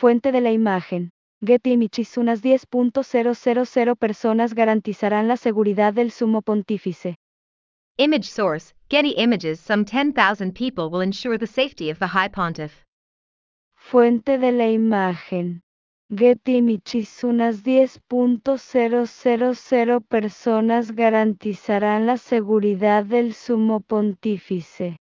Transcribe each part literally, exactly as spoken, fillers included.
Fuente de la imagen. Getty Images. Unas diez mil personas garantizarán la seguridad del sumo pontífice. Image source, Getty Images. Some ten thousand people will ensure the safety of the High Pontiff. Fuente de la imagen. Getty Images. Unas diez mil personas garantizarán la seguridad del sumo pontífice.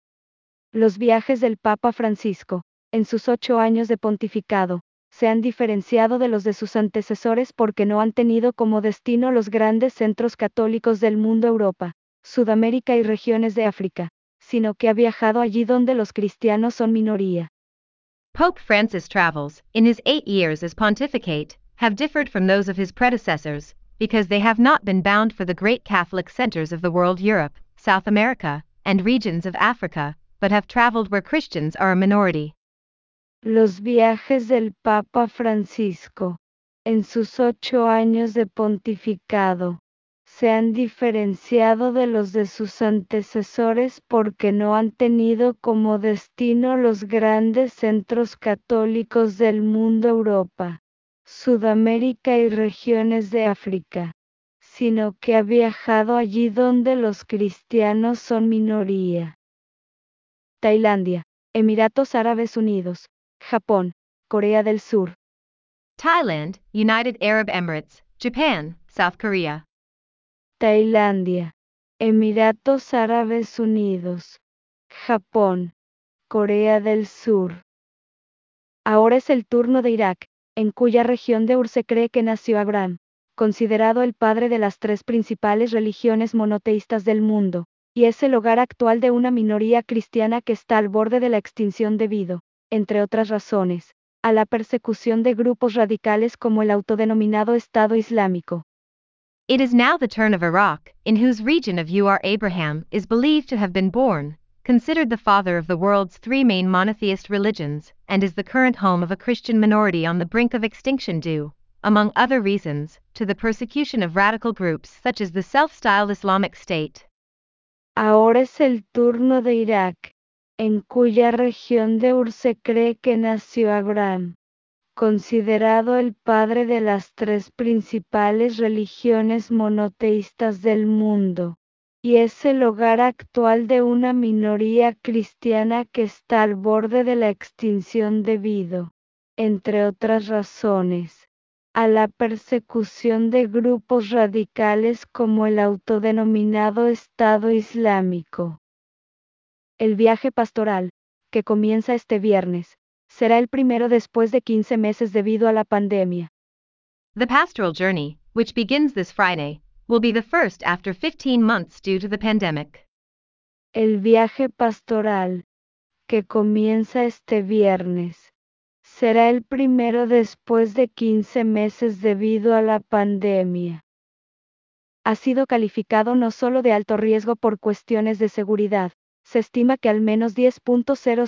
Los viajes del Papa Francisco, en sus ocho años de pontificado, se han diferenciado de los de sus antecesores porque no han tenido como destino los grandes centros católicos del mundo, Europa, Sudamérica y regiones de África, sino que ha viajado allí donde los cristianos son minoría. Pope Francis' travels, in his eight years as pontificate, have differed from those of his predecessors, because they have not been bound for the great Catholic centers of the world, Europe, South America, and regions of Africa, but have traveled where Christians are a minority. Los viajes del Papa Francisco, en sus ocho años de pontificado, se han diferenciado de los de sus antecesores porque no han tenido como destino los grandes centros católicos del mundo, Europa, Sudamérica y regiones de África, sino que ha viajado allí donde los cristianos son minoría. Tailandia, Emiratos Árabes Unidos, Japón, Corea del Sur. Thailand, United Arab Emirates, Japan, South Korea. Tailandia, Emiratos Árabes Unidos, Japón, Corea del Sur. Ahora es el turno de Irak, en cuya región de Ur se cree que nació Abraham, considerado el padre de las tres principales religiones monoteístas del mundo, y es el hogar actual de una minoría cristiana que está al borde de la extinción debido, entre otras razones, a la persecución de grupos radicales como el autodenominado Estado Islámico. It is now the turn of Iraq, in whose region of Ur Abraham is believed to have been born, considered the father of the world's three main monotheist religions, and is the current home of a Christian minority on the brink of extinction due, among other reasons, to the persecution of radical groups such as the self-styled Islamic State. Ahora es el turno de Irak, en cuya región de Ur se cree que nació Abraham, considerado el padre de las tres principales religiones monoteístas del mundo, y es el hogar actual de una minoría cristiana que está al borde de la extinción debido, entre otras razones, a la persecución de grupos radicales como el autodenominado Estado Islámico. El viaje pastoral, que comienza este viernes, será el primero después de quince meses debido a la pandemia. The pastoral journey, which begins this Friday, will be the first after fifteen months due to the pandemic. El viaje pastoral, que comienza este viernes, será el primero después de quince meses debido a la pandemia. Ha sido calificado no solo de alto riesgo por cuestiones de seguridad. Se estima que al menos diez mil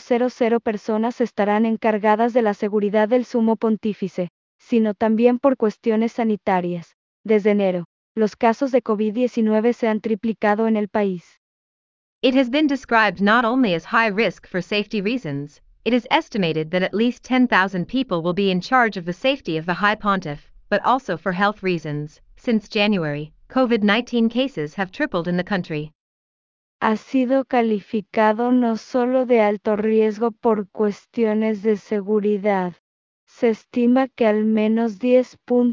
personas estarán encargadas de la seguridad del sumo pontífice, sino también por cuestiones sanitarias. Desde enero, los casos de COVID diecinueve se han triplicado en el país. It has been described not only as high risk for safety reasons, it is estimated that at least ten thousand people will be in charge of the safety of the High Pontiff, but also for health reasons. Since January, COVID nineteen cases have tripled in the country. Ha sido calificado no solo de alto riesgo por cuestiones de seguridad. Se estima que al menos diez mil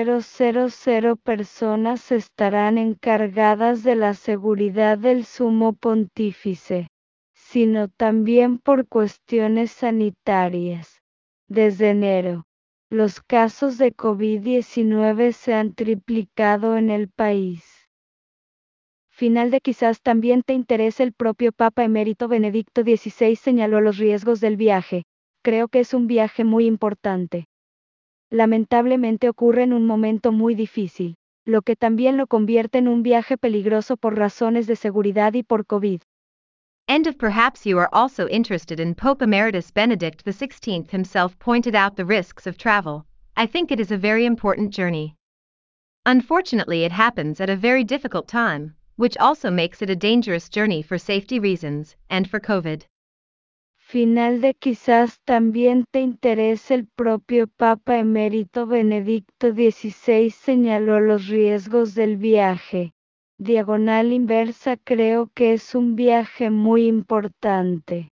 personas estarán encargadas de la seguridad del sumo pontífice, sino también por cuestiones sanitarias. Desde enero, los casos de COVID diecinueve se han triplicado en el país. Final de quizás también te interese. El propio Papa Emérito Benedicto dieciséis señaló los riesgos del viaje. Creo que es un viaje muy importante. Lamentablemente ocurre en un momento muy difícil, lo que también lo convierte en un viaje peligroso por razones de seguridad y por COVID. And if perhaps you are also interested in Pope Emeritus Benedict the sixteenth himself pointed out the risks of travel, I think it is a very important journey. Unfortunately, it happens at a very difficult time, which also makes it a dangerous journey for safety reasons, and for COVID. final de quizás también te interese. El propio Papa Emérito Benedicto dieciséis señaló los riesgos del viaje. Diagonal inversa. Creo que es un viaje muy importante.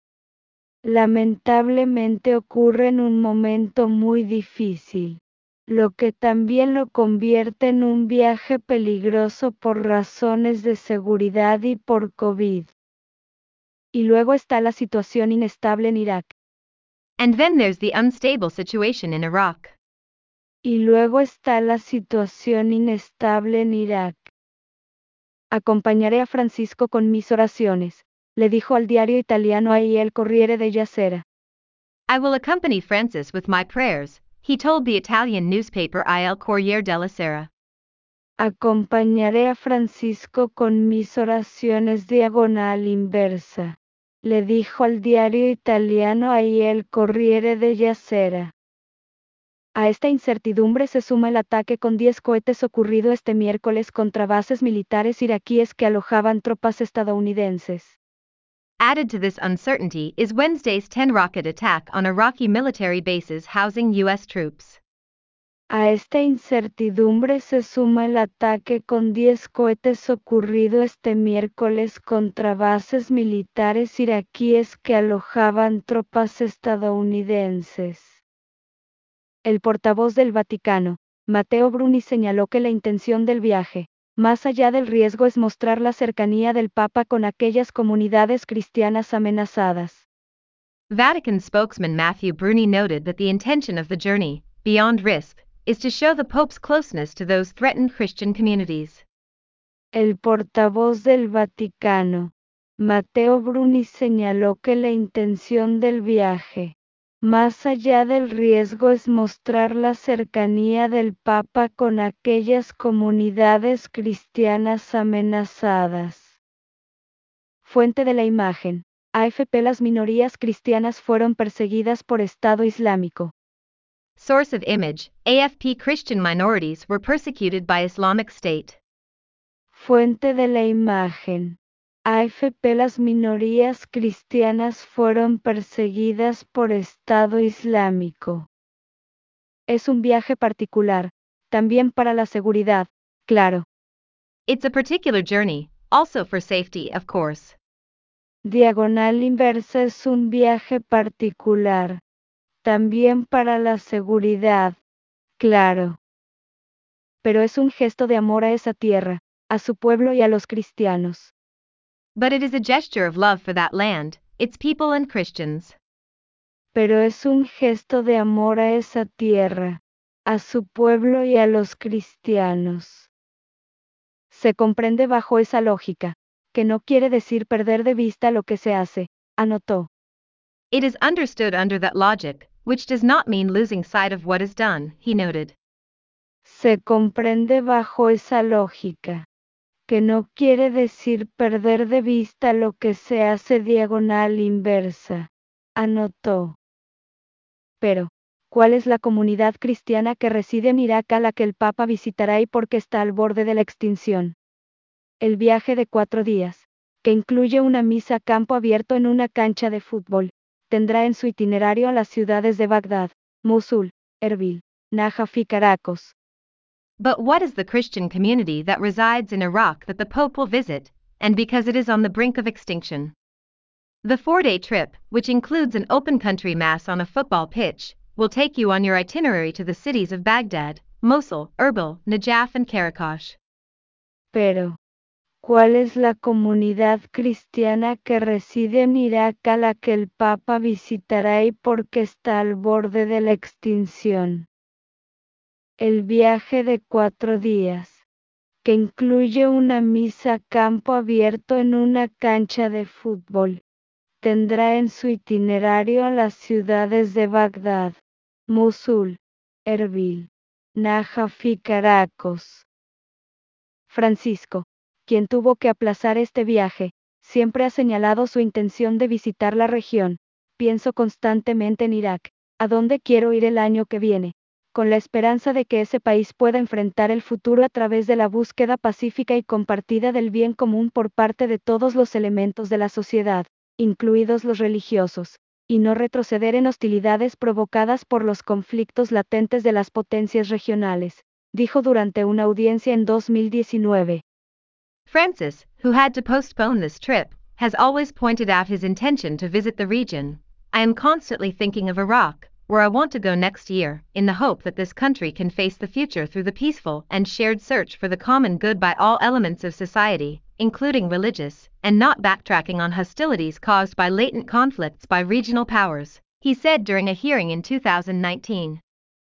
Lamentablemente ocurre en un momento muy difícil, lo que también lo convierte en un viaje peligroso por razones de seguridad y por COVID. Y luego está la situación inestable en Irak. And then there's the unstable situation in Iraq. Y luego está la situación inestable en Irak. Acompañaré a Francisco con mis oraciones, le dijo al diario italiano Il Corriere della Sera. I will accompany Francis with my prayers, he told the Italian newspaper Il Corriere della Sera. Acompañaré a Francisco con mis oraciones. Diagonal inversa, le dijo al diario italiano Il Corriere della Sera. A esta incertidumbre se suma el ataque con diez cohetes ocurrido este miércoles contra bases militares iraquíes que alojaban tropas estadounidenses. Added to this uncertainty is Wednesday's ten rocket attack on Iraqi military bases housing U S troops. A esta incertidumbre se suma el ataque con diez cohetes ocurrido este miércoles contra bases militares iraquíes que alojaban tropas estadounidenses. El portavoz del Vaticano, Matteo Bruni, señaló que la intención del viaje, más allá del riesgo, es mostrar la cercanía del Papa con aquellas comunidades cristianas amenazadas. Vatican spokesman Matthew Bruni noted that the intention of the journey, beyond risk, is to show the Pope's closeness to those threatened Christian communities. El portavoz del Vaticano, Matteo Bruni, señaló que la intención del viaje, más allá del riesgo, es mostrar la cercanía del Papa con aquellas comunidades cristianas amenazadas. Fuente de la imagen. A F P. Las minorías cristianas fueron perseguidas por Estado Islámico. Source of image, A F P. Christian minorities were persecuted by Islamic State. Fuente de la imagen. A F P. Las minorías cristianas fueron perseguidas por Estado Islámico. Es un viaje particular, también para la seguridad, claro. It's a particular journey, also for safety, of course. Diagonal inversa. Es un viaje particular, también para la seguridad, claro. Pero es un gesto de amor a esa tierra, a su pueblo y a los cristianos. But it is a gesture of love for that land, its people and Christians. Pero es un gesto de amor a esa tierra, a su pueblo y a los cristianos. Se comprende bajo esa lógica, que no quiere decir perder de vista lo que se hace, anotó. It is understood under that logic, which does not mean losing sight of what is done, he noted. Se comprende bajo esa lógica, que no quiere decir perder de vista lo que se hace. Diagonal inversa, anotó. Pero, ¿cuál es la comunidad cristiana que reside en Irak a la que el Papa visitará y por qué está al borde de la extinción? El viaje de cuatro días, que incluye una misa a campo abierto en una cancha de fútbol, tendrá en su itinerario a las ciudades de Bagdad, Mosul, Erbil, Najaf y Caracas. But what is the Christian community that resides in Iraq that the Pope will visit, and because it is on the brink of extinction? The four-day trip, which includes an open country mass on a football pitch, will take you on your itinerary to the cities of Baghdad, Mosul, Erbil, Najaf and Caracas. Pero, ¿cuál es la comunidad cristiana que reside en Irak a la que el Papa visitará y por qué está al borde de la extinción? El viaje de cuatro días, que incluye una misa a campo abierto en una cancha de fútbol, tendrá en su itinerario a las ciudades de Bagdad, Mosul, Erbil, Najaf y Caracas. Francisco, quien tuvo que aplazar este viaje, siempre ha señalado su intención de visitar la región. Pienso constantemente en Irak, a donde quiero ir el año que viene, con la esperanza de que ese país pueda enfrentar el futuro a través de la búsqueda pacífica y compartida del bien común por parte de todos los elementos de la sociedad, incluidos los religiosos, y no retroceder en hostilidades provocadas por los conflictos latentes de las potencias regionales, dijo durante una audiencia en dos mil diecinueve. Francis, who had to postpone this trip, has always pointed out his intention to visit the region. I am constantly thinking of Iraq, where I want to go next year, in the hope that this country can face the future through the peaceful and shared search for the common good by all elements of society, including religious, and not backtracking on hostilities caused by latent conflicts by regional powers, he said during a hearing in two thousand nineteen.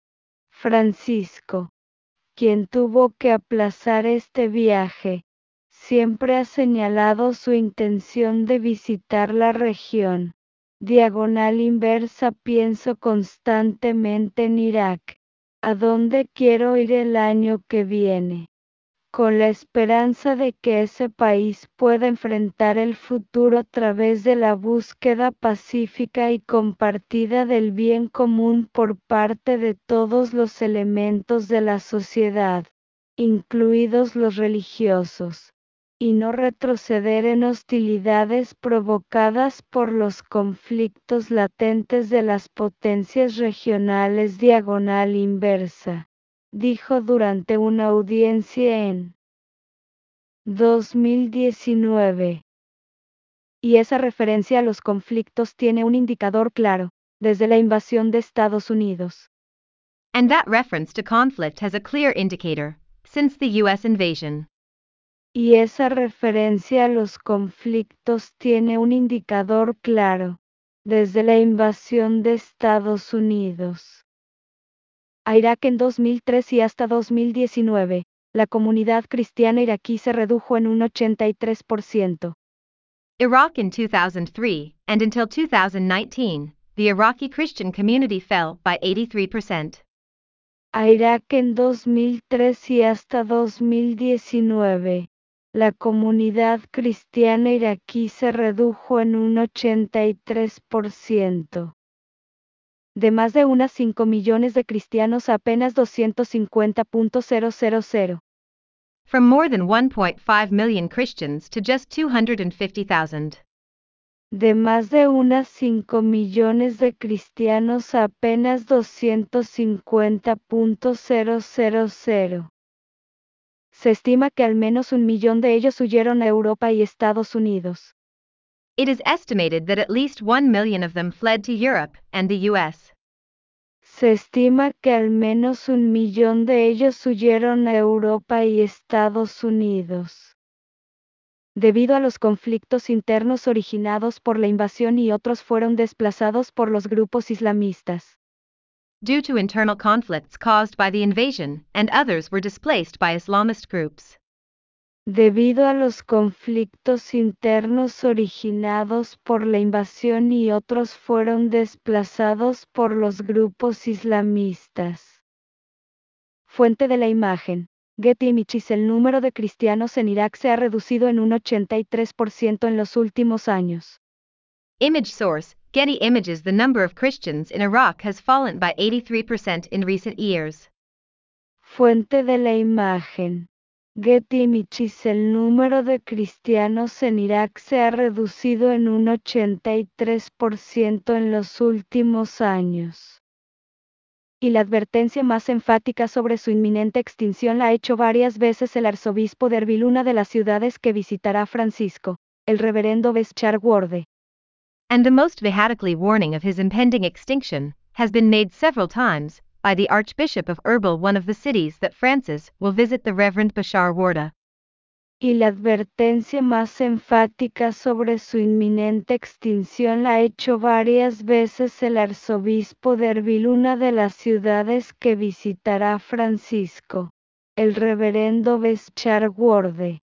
Francisco, quien tuvo que aplazar este viaje, siempre ha señalado su intención de visitar la región. Diagonal inversa. Pienso constantemente en Irak, a dónde quiero ir el año que viene, con la esperanza de que ese país pueda enfrentar el futuro a través de la búsqueda pacífica y compartida del bien común por parte de todos los elementos de la sociedad, incluidos los religiosos, y no retroceder en hostilidades provocadas por los conflictos latentes de las potencias regionales. Diagonal inversa, dijo durante una audiencia en dos mil diecinueve. Y esa referencia a los conflictos tiene un indicador claro, desde la invasión de Estados Unidos. And that reference to conflict has a clear indicator, since the U S invasion. Y esa referencia a los conflictos tiene un indicador claro, desde la invasión de Estados Unidos. A Irak en dos mil tres y hasta dos mil diecinueve, la comunidad cristiana iraquí se redujo en un ochenta y tres por ciento. Iraq in two thousand three, and until two thousand nineteen, the Iraqi Christian community fell by eighty-three percent. A Irak en dos mil tres y hasta dos mil diecinueve, la comunidad cristiana iraquí se redujo en un ochenta y tres por ciento. De más de unas cinco millones de cristianos a apenas doscientos cincuenta mil. From more than one point five million Christians to just two hundred fifty thousand. De más de unas cinco millones de cristianos a apenas doscientos cincuenta mil. Se estima que al menos un millón de ellos huyeron a Europa y Estados Unidos. It is estimated that at least one million of them fled to Europe and the U S. Se estima que al menos un millón de ellos huyeron a Europa y Estados Unidos. Debido a los conflictos internos originados por la invasión y otros fueron desplazados por los grupos islamistas. Due to internal conflicts caused by the invasion, and others were displaced by Islamist groups. Debido a los conflictos internos originados por la invasión y otros fueron desplazados por los grupos islamistas. Fuente de la imagen. Getty Images. El número de cristianos en Irak se ha reducido en un ochenta y tres por ciento en los últimos años. Image source, Getty Images. The number of Christians in Iraq has fallen by eighty-three percent in recent years. Fuente de la imagen. Getty Images. El número de cristianos en Irak se ha reducido en un ochenta y tres por ciento en los últimos años. Y la advertencia más enfática sobre su inminente extinción la ha hecho varias veces el arzobispo de Erbil, una de las ciudades que visitará Francisco, el reverendo Beshar Worde. And the most vehemently warning of his impending extinction has been made several times by the Archbishop of Erbil, one of the cities that Francis will visit. The Reverend Beshar Worde. Y la advertencia más enfática sobre su inminente extinción la ha hecho varias veces el arzobispo de Erbil, una de las ciudades que visitará Francisco, el reverendo Beshar Worde.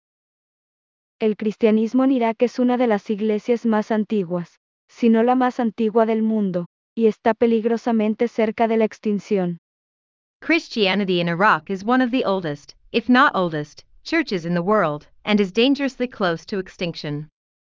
El cristianismo en Irak es una de las iglesias más antiguas, si no la más antigua del mundo, y está peligrosamente cerca de la extinción. Christianity in Iraq is one of the oldest, if not oldest, churches in the world, and is dangerously close to extinction.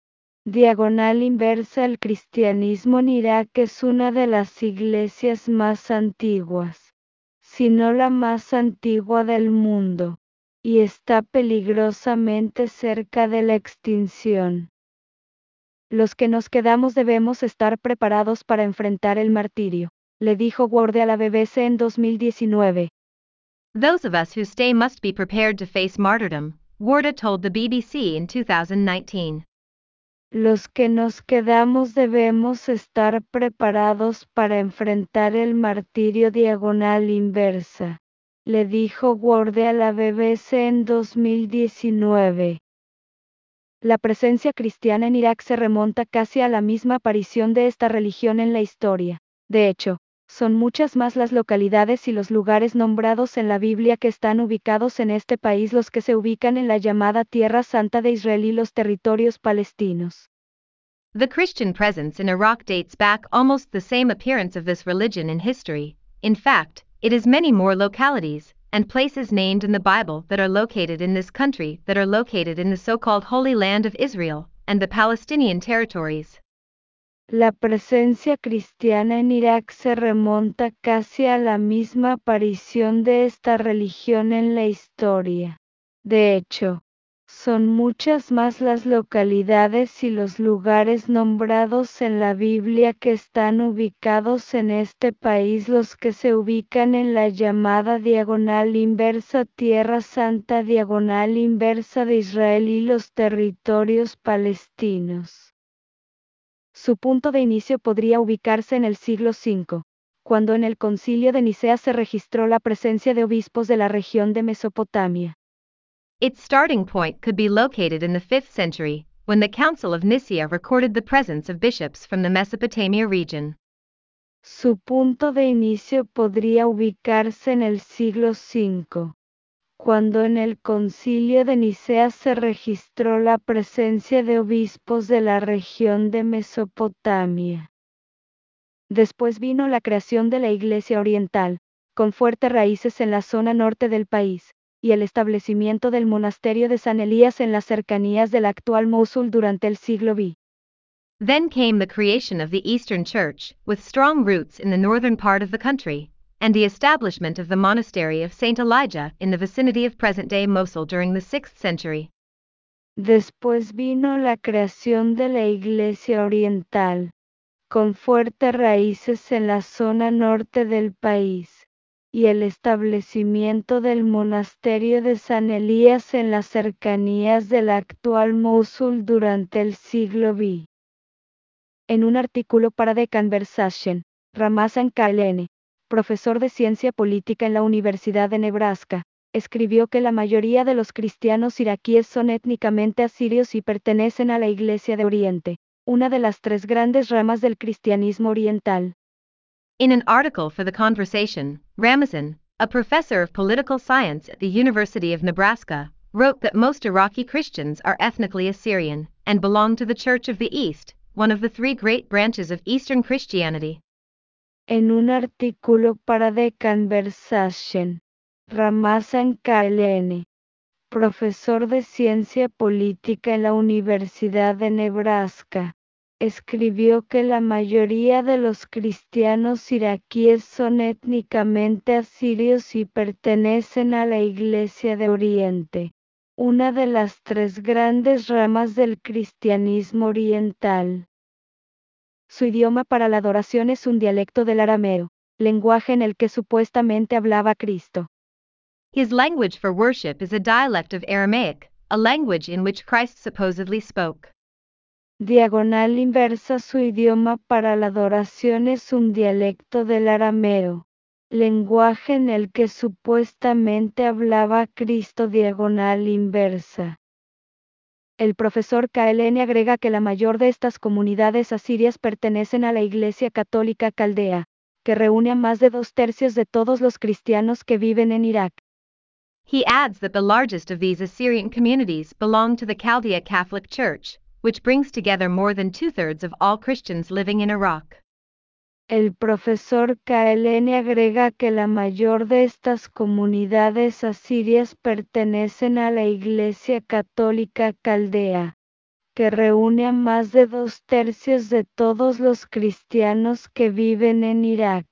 Diagonal inversa. El cristianismo en Irak es una de las iglesias más antiguas, si no la más antigua del mundo, y está peligrosamente cerca de la extinción. Los que nos quedamos debemos estar preparados para enfrentar el martirio, le dijo Ward a la B B C en dos mil diecinueve. Those of us who stay must be prepared to face martyrdom, Warda told the B B C in two thousand nineteen. Los que nos quedamos debemos estar preparados para enfrentar el martirio diagonal inversa, le dijo Ward a la B B C en dos mil diecinueve. La presencia cristiana en Irak se remonta casi a la misma aparición de esta religión en la historia. De hecho, son muchas más las localidades y los lugares nombrados en la Biblia que están ubicados en este país, los que se ubican en la llamada Tierra Santa de Israel y los territorios palestinos. The Christian presence in Iraq dates back almost the same appearance of this religion in history. In fact, it is many more localities and places named in the Bible that are located in this country that are located in the so-called Holy Land of Israel and the Palestinian territories. La presencia cristiana en Irak se remonta casi a la misma aparición de esta religión en la historia. De hecho, son muchas más las localidades y los lugares nombrados en la Biblia que están ubicados en este país, los que se ubican en la llamada diagonal inversa Tierra Santa diagonal inversa de Israel y los territorios palestinos. Su punto de inicio podría ubicarse en el siglo quinto, cuando en el Concilio de Nicea se registró la presencia de obispos de la región de Mesopotamia. Its starting point could be located in the fifth century, when the Council of Nicaea recorded the presence of bishops from the Mesopotamia region. Su punto de inicio podría ubicarse en el siglo quinto, cuando en el Concilio de Nicea se registró la presencia de obispos de la región de Mesopotamia. Después vino la creación de la Iglesia Oriental, con fuertes raíces en la zona norte del país, y el establecimiento del monasterio de San Elías en las cercanías del actual Mosul durante el siglo veinte. Then came the creation of the Eastern Church, with strong roots in the northern part of the country, and the establishment of the monastery of Saint Elijah in the vicinity of present-day Mosul during the sixth century. Después vino la creación de la Iglesia Oriental, con fuertes raíces en la zona norte del país, y el establecimiento del monasterio de San Elías en las cercanías del actual Mosul durante el siglo veinte. En un artículo para The Conversation, Ramazan K L N, profesor de ciencia política en la Universidad de Nebraska, escribió que la mayoría de los cristianos iraquíes son étnicamente asirios y pertenecen a la Iglesia de Oriente, una de las tres grandes ramas del cristianismo oriental. In an article for The Conversation, Ramazan, a professor of political science at the University of Nebraska, wrote that most Iraqi Christians are ethnically Assyrian and belong to the Church of the East, one of the three great branches of Eastern Christianity. En un artículo para The Conversation, Ramazan K L N, profesor de ciencia política en la Universidad de Nebraska, escribió que la mayoría de los cristianos iraquíes son étnicamente asirios y pertenecen a la Iglesia de Oriente, una de las tres grandes ramas del cristianismo oriental. Su idioma para la adoración es un dialecto del arameo, lenguaje en el que supuestamente hablaba Cristo. His language for worship is a dialect of Aramaic, a language in which Christ supposedly spoke. Diagonal inversa. Su idioma para la adoración es un dialecto del arameo, lenguaje en el que supuestamente hablaba Cristo. Diagonal inversa. El profesor K L N agrega que la mayor de estas comunidades asirias pertenecen a la Iglesia Católica Caldea, que reúne a más de dos tercios de todos los cristianos que viven en Irak. He adds that the largest of these Assyrian communities belong to the Chaldea Catholic Church, which brings together more than two-thirds of all Christians living in Iraq. El profesor K L N agrega que la mayor de estas comunidades asirias pertenecen a la Iglesia Católica Caldea, que reúne a más de dos tercios de todos los cristianos que viven en Irak.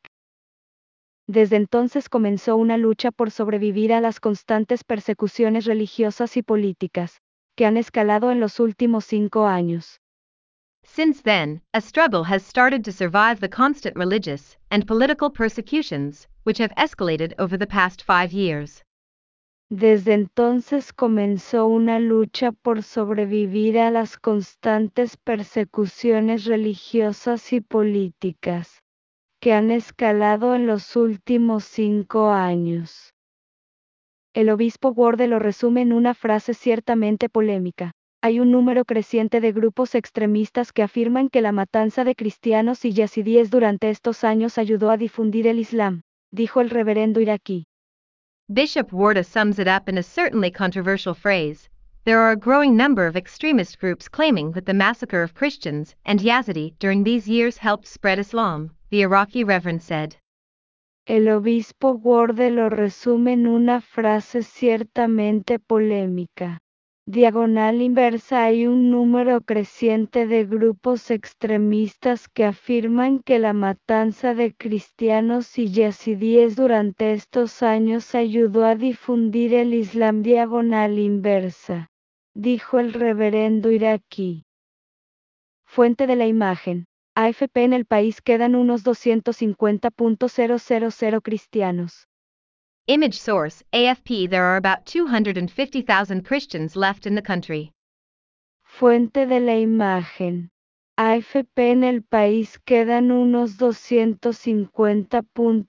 Desde entonces comenzó una lucha por sobrevivir a las constantes persecuciones religiosas y políticas, que han escalado en los últimos cinco años. Since then, a struggle has started to survive the constant religious and political persecutions, which have escalated over the past five years. Desde entonces comenzó una lucha por sobrevivir a las constantes persecuciones religiosas y políticas, que han escalado en los últimos cinco años. El obispo Ward lo resume en una frase ciertamente polémica. Hay un número creciente de grupos extremistas que afirman que la matanza de cristianos y yazidíes durante estos años ayudó a difundir el Islam, dijo el reverendo iraquí. Bishop Warda sums it up in a certainly controversial phrase. There are a growing number of extremist groups claiming that the massacre of Christians and Yazidi during these years helped spread Islam, the Iraqi reverend said. El obispo Ward lo resume en una frase ciertamente polémica. Diagonal inversa. Hay un número creciente de grupos extremistas que afirman que la matanza de cristianos y yazidíes durante estos años ayudó a difundir el Islam. Diagonal inversa, dijo el reverendo iraquí. Fuente de la imagen. A F P. En el país quedan unos doscientos cincuenta mil cristianos. Image source, A F P. There are about two hundred fifty thousand Christians left in the country. Fuente de la imagen. A F P. En el país quedan unos doscientos cincuenta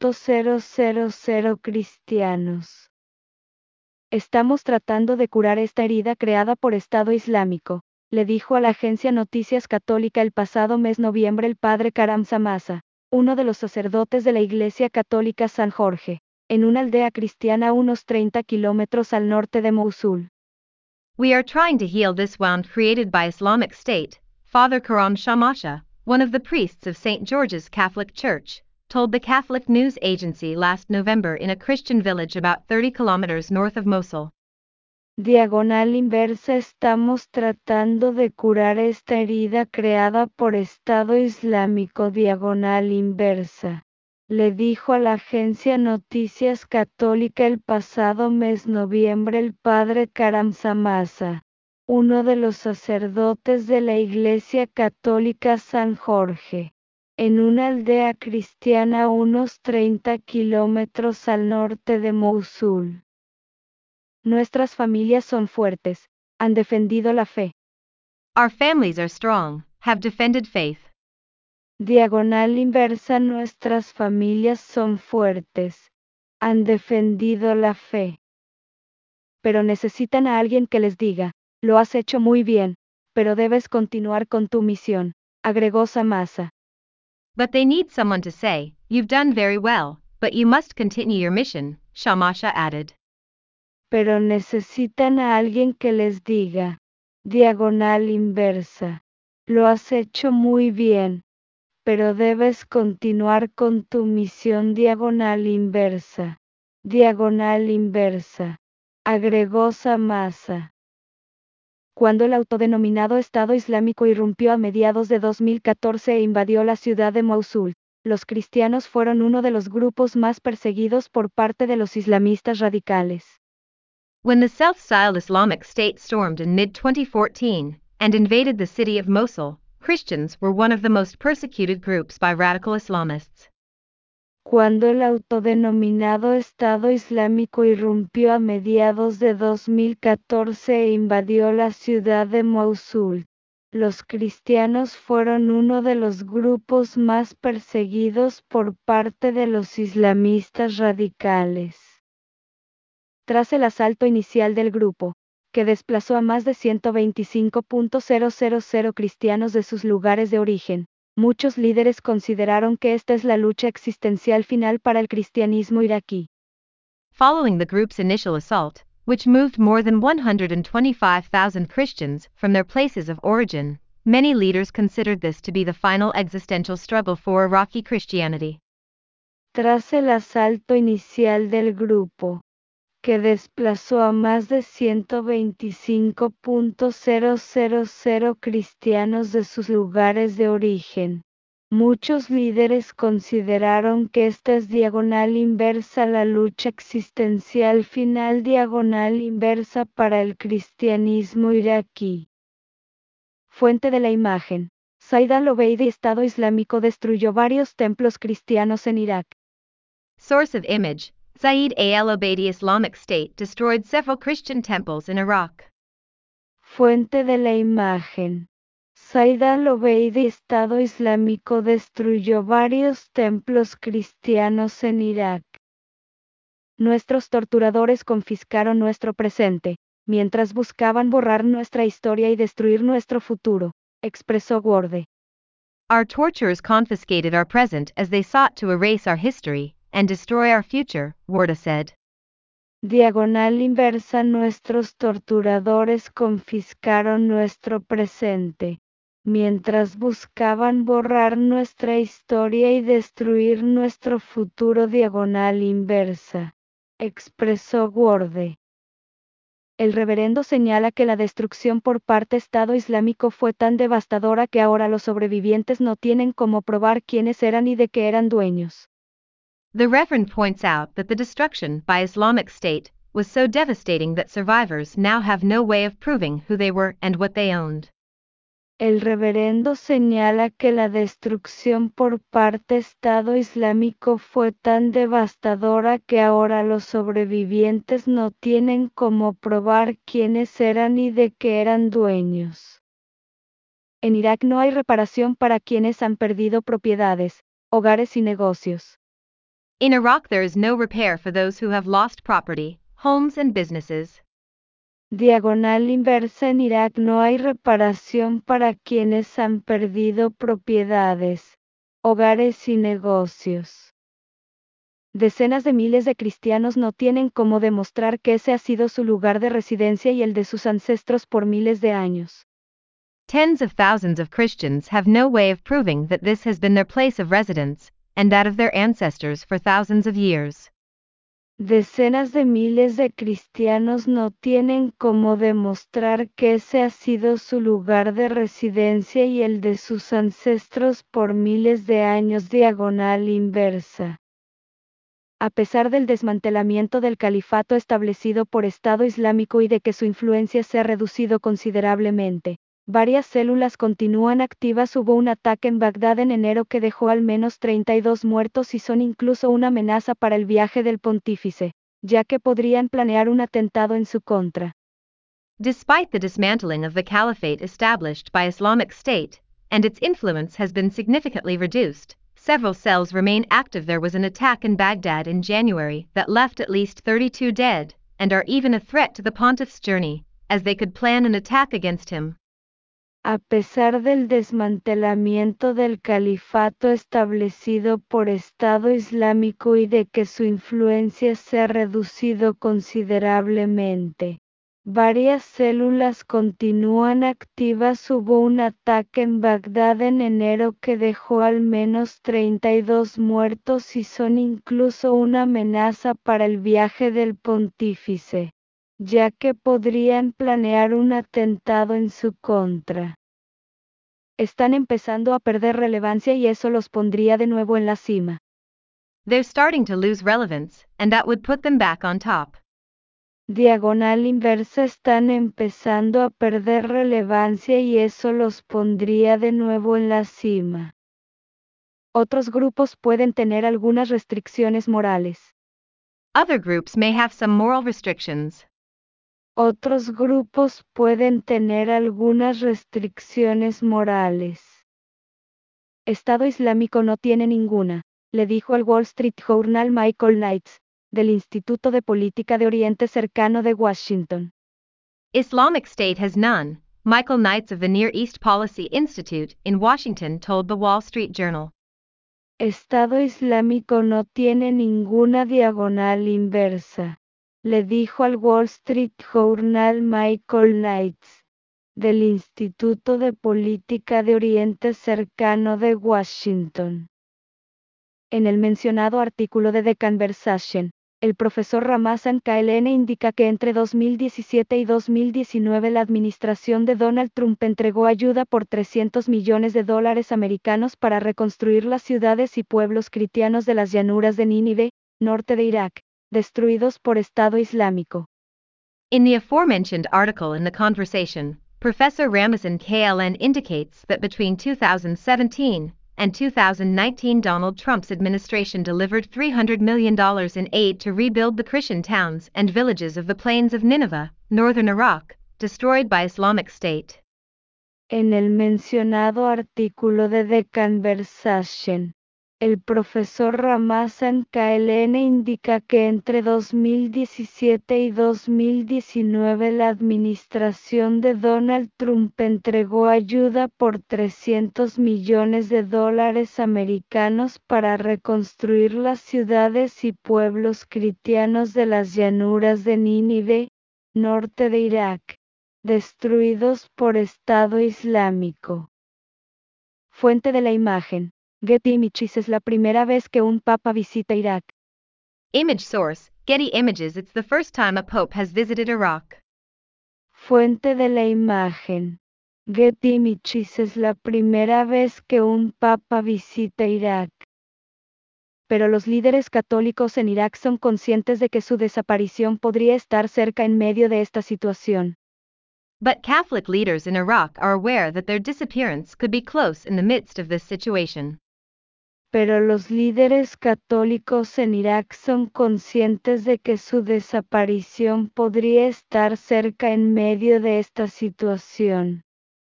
mil cristianos. Estamos tratando de curar esta herida creada por Estado Islámico, le dijo a la agencia Noticias Católica el pasado mes noviembre el padre Karam Samasa, uno de los sacerdotes de la Iglesia Católica San Jorge, en una aldea cristiana a unos treinta kilómetros al norte de Mosul. We are trying to heal this wound created by Islamic State, Father Karam Shamasha, one of the priests of Saint George's Catholic Church, told the Catholic news agency last November in a Christian village about thirty kilometers north of Mosul. Diagonal inversa. Estamos tratando de curar esta herida creada por Estado Islámico. Diagonal inversa, le dijo a la agencia Noticias Católica el pasado mes noviembre el padre Karam Samasa, uno de los sacerdotes de la Iglesia Católica San Jorge, en una aldea cristiana a unos treinta kilómetros al norte de Mosul. Nuestras familias son fuertes, han defendido la fe. Our families are strong, have defended faith. Diagonal inversa. Nuestras familias son fuertes, han defendido la fe. Pero necesitan a alguien que les diga, lo has hecho muy bien, pero debes continuar con tu misión, agregó Samasa. But they need someone to say, you've done very well, but you must continue your mission, Shamasha added. Pero necesitan a alguien que les diga, diagonal inversa, lo has hecho muy bien, pero debes continuar con tu misión. Diagonal inversa, diagonal inversa, agregó Samasa. Cuando el autodenominado Estado Islámico irrumpió a mediados de dos mil catorce e invadió la ciudad de Mosul, los cristianos fueron uno de los grupos más perseguidos por parte de los islamistas radicales. When the self-styled Islamic State stormed in mid twenty fourteen and invaded the city of Mosul, Christians were one of the most persecuted groups by radical Islamists. Cuando el autodenominado Estado Islámico irrumpió a mediados de dos mil catorce e invadió la ciudad de Mosul, los cristianos fueron uno de los grupos más perseguidos por parte de los islamistas radicales. Tras el asalto inicial del grupo, que desplazó a más de ciento veinticinco mil cristianos de sus lugares de origen, muchos líderes consideraron que esta es la lucha existencial final para el cristianismo iraquí. Following the group's initial assault, which moved more than one hundred twenty-five thousand Christians from their places of origin, many leaders considered this to be the final existential struggle for Iraqi Christianity. Tras el asalto inicial del grupo, que desplazó a más de ciento veinticinco mil cristianos de sus lugares de origen. Muchos líderes consideraron que esta es diagonal inversa la lucha existencial final. Diagonal inversa para el cristianismo iraquí. Fuente de la imagen. Said al-Obeidi, Estado Islámico destruyó varios templos cristianos en Irak. Source of image, Said al-Obeidi Islamic State destroyed several Christian temples in Iraq. Fuente de la imagen. Said al-Obeidi, Estado Islámico destruyó varios templos cristianos en Irak. Nuestros torturadores confiscaron nuestro presente, mientras buscaban borrar nuestra historia y destruir nuestro futuro, expresó Worde. Our torturers confiscated our present as they sought to erase our history and destroy our future, Worde said. Diagonal inversa. Nuestros torturadores confiscaron nuestro presente, mientras buscaban borrar nuestra historia y destruir nuestro futuro. Diagonal inversa, expresó Worde. El reverendo señala que la destrucción por parte Estado Islámico fue tan devastadora que ahora los sobrevivientes no tienen cómo probar quiénes eran y de qué eran dueños. The Reverend points out that the destruction by Islamic State was so devastating that survivors now have no way of proving who they were and what they owned. El reverendo señala que la destrucción por parte Estado Islámico fue tan devastadora que ahora los sobrevivientes no tienen cómo probar quiénes eran y de qué eran dueños. En Irak no hay reparación para quienes han perdido propiedades, hogares y negocios. In Iraq there is no repair for those who have lost property, homes and businesses. Diagonal inversa. En Irak no hay reparación para quienes han perdido propiedades, hogares y negocios. Decenas de miles de cristianos no tienen cómo demostrar que ese ha sido su lugar de residencia y el de sus ancestros por miles de años. Tens of thousands of Christians have no way of proving that this has been their place of residence, and that of their ancestors for thousands of years. Decenas de miles de cristianos no tienen cómo demostrar que ese ha sido su lugar de residencia y el de sus ancestros por miles de años. Diagonal inversa. A pesar del desmantelamiento del califato establecido por Estado Islámico y de que su influencia se ha reducido considerablemente, varias células continúan activas. Hubo un ataque en Bagdad en enero que dejó al menos treinta y dos muertos y son incluso una amenaza para el viaje del pontífice, ya que podrían planear un atentado en su contra. Despite the dismantling of the caliphate established by Islamic State, and its influence has been significantly reduced, several cells remain active. There was an attack in Baghdad in January that left at least thirty-two dead, and are even a threat to the pontiff's journey, as they could plan an attack against him. A pesar del desmantelamiento del califato establecido por Estado Islámico y de que su influencia se ha reducido considerablemente, varias células continúan activas. Hubo un ataque en Bagdad en enero que dejó al menos treinta y dos muertos y son incluso una amenaza para el viaje del pontífice, ya que podrían planear un atentado en su contra. Están empezando a perder relevancia y eso los pondría de nuevo en la cima. They're starting to lose relevance, and that would put them back on top. Diagonal inversa. Están empezando a perder relevancia y eso los pondría de nuevo en la cima. Otros grupos pueden tener algunas restricciones morales. Other groups may have some moral restrictions. Otros grupos pueden tener algunas restricciones morales. Estado Islámico no tiene ninguna, le dijo al Wall Street Journal Michael Knights, del Instituto de Política de Oriente Cercano de Washington. Islamic State has none, Michael Knights of the Near East Policy Institute in Washington told the Wall Street Journal. Estado Islámico no tiene ninguna. Diagonal inversa, le dijo al Wall Street Journal Michael Knights, del Instituto de Política de Oriente Cercano de Washington. En el mencionado artículo de The Conversation, el profesor Ramazan K L N indica que entre dos mil diecisiete y dos mil diecinueve la administración de Donald Trump entregó ayuda por trescientos millones de dólares americanos para reconstruir las ciudades y pueblos cristianos de las llanuras de Nínive, norte de Irak, destruidos por Estado Islámico. In the aforementioned article in The Conversation, Professor Ramazan K L N indicates that between two thousand seventeen and two thousand nineteen Donald Trump's administration delivered three hundred million dollars in aid to rebuild the Christian towns and villages of the plains of Nineveh, northern Iraq, destroyed by Islamic State. En el mencionado artículo de The Conversation, el profesor Ramazan K L N indica que entre dos mil diecisiete y dos mil diecinueve la administración de Donald Trump entregó ayuda por trescientos millones de dólares americanos para reconstruir las ciudades y pueblos cristianos de las llanuras de Nínive, norte de Irak, destruidos por Estado Islámico. Fuente de la imagen. Getty Images. Es la primera vez que un papa visita Irak. Image source, Getty Images. It's the first time a pope has visited Iraq. Fuente de la imagen. Getty Images. Es la primera vez que un papa visita Irak. Pero los líderes católicos en Irak son conscientes de que su desaparición podría estar cerca en medio de esta situación. But Catholic leaders in Iraq are aware that their disappearance could be close in the midst of this situation. Pero los líderes católicos en Irak son conscientes de que su desaparición podría estar cerca en medio de esta situación.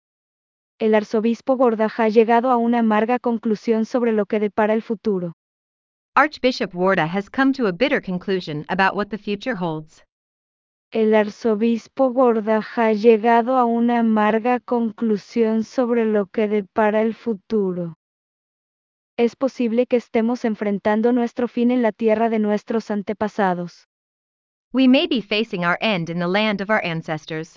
El arzobispo Wardah ha llegado a una amarga conclusión sobre lo que depara el futuro. Archbishop Wardah has come to a bitter conclusion about what the future holds. El arzobispo Wardah ha llegado a una amarga conclusión sobre lo que depara el futuro. Es posible que estemos enfrentando nuestro fin en la tierra de nuestros antepasados. We may be facing our end in the land of our ancestors.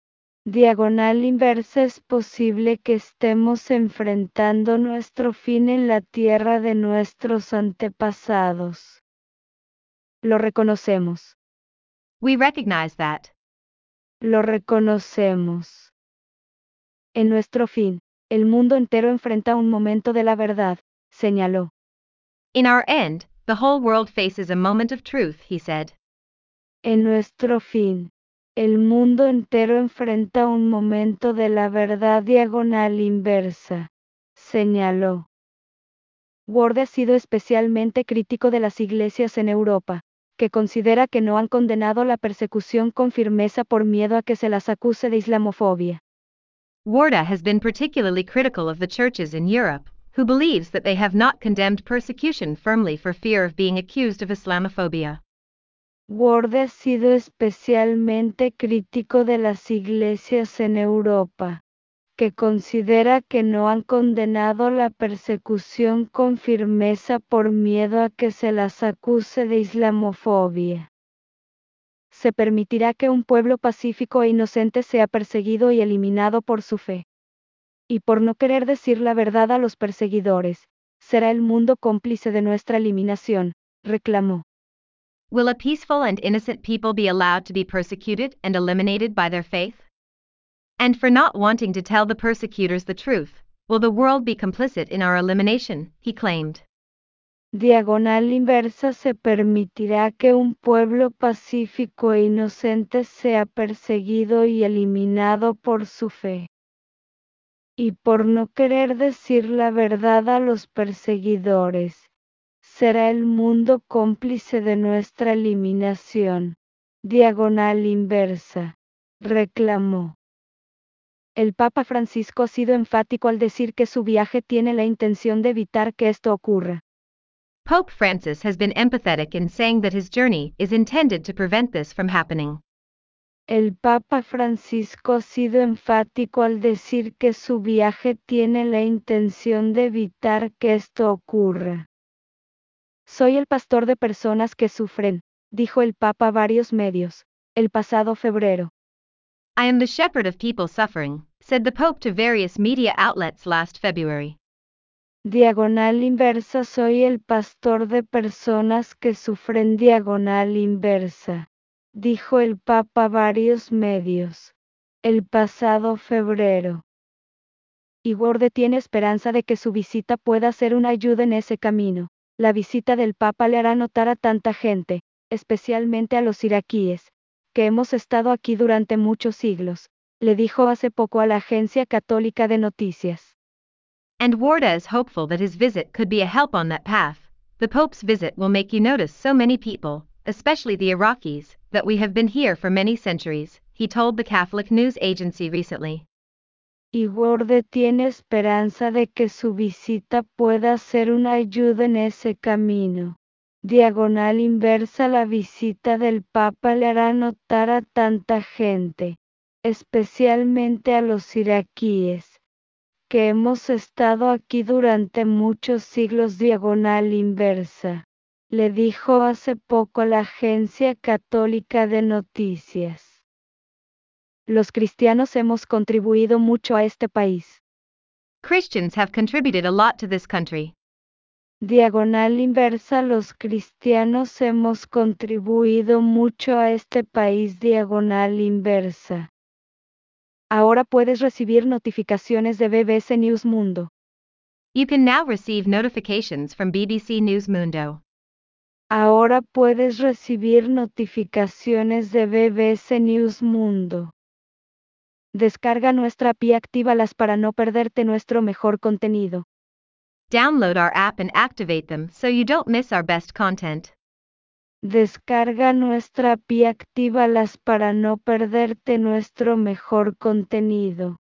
Diagonal inversa. Es posible que estemos enfrentando nuestro fin en la tierra de nuestros antepasados. Lo reconocemos. We recognize that. Lo reconocemos. En nuestro fin, el mundo entero enfrenta un momento de la verdad, señaló. In our end, the whole world faces a moment of truth, he said. En nuestro fin, el mundo entero enfrenta un momento de la verdad diagonal inversa, señaló. Wardah ha sido especialmente crítico de las iglesias en Europa, que considera que no han condenado la persecución con firmeza por miedo a que se las acuse de islamofobia. Wardah has been particularly critical of the churches in Europe, who believes that they have not condemned persecution firmly for fear of being accused of Islamophobia. Wardah ha sido especialmente crítico de las iglesias en Europa, que considera que no han condenado la persecución con firmeza por miedo a que se las acuse de islamofobia. Se permitirá que un pueblo pacífico e inocente sea perseguido y eliminado por su fe. Y por no querer decir la verdad a los perseguidores, será el mundo cómplice de nuestra eliminación, reclamó. Will a peaceful and innocent people be allowed to be persecuted and eliminated by their faith? And for not wanting to tell the persecutors the truth, will the world be complicit in our elimination, he claimed. Diagonal inversa. Se permitirá que un pueblo pacífico e inocente sea perseguido y eliminado por su fe. Y por no querer decir la verdad a los perseguidores, será el mundo cómplice de nuestra eliminación. Diagonal inversa, reclamó. El Papa Francisco ha sido enfático al decir que su viaje tiene la intención de evitar que esto ocurra. Pope Francis has been empathetic in saying that his journey is intended to prevent this from happening. El Papa Francisco ha sido enfático al decir que su viaje tiene la intención de evitar que esto ocurra. Soy el pastor de personas que sufren, dijo el Papa a varios medios, el pasado febrero. I am the shepherd of people suffering, said the Pope to various media outlets last February. Diagonal inversa. Soy el pastor de personas que sufren. Diagonal inversa, dijo el Papa a varios medios, el pasado febrero. Y Wardah tiene esperanza de que su visita pueda ser una ayuda en ese camino. La visita del Papa le hará notar a tanta gente, especialmente a los iraquíes, que hemos estado aquí durante muchos siglos, le dijo hace poco a la Agencia Católica de Noticias. And Warda is hopeful that his visit could be a help on that path. The Pope's visit will make you notice so many people, especially the Iraqis, that we have been here for many centuries, he told the Catholic news agency recently. Y Warda tiene esperanza de que su visita pueda ser una ayuda en ese camino. Diagonal inversa. La visita del Papa le hará notar a tanta gente, especialmente a los iraquíes, que hemos estado aquí durante muchos siglos. Diagonal inversa, le dijo hace poco a la Agencia Católica de Noticias. Los cristianos hemos contribuido mucho a este país. Christians have contributed a lot to this country. Diagonal inversa. Los cristianos hemos contribuido mucho a este país. Diagonal inversa. Ahora puedes recibir notificaciones de B B C News Mundo. You can now receive notifications from B B C News Mundo. Ahora puedes recibir notificaciones de B B C News Mundo. Descarga nuestra app y actívalas para no perderte nuestro mejor contenido. Download our app and activate them so you don't miss our best content. Descarga nuestra app y actívalas para no perderte nuestro mejor contenido.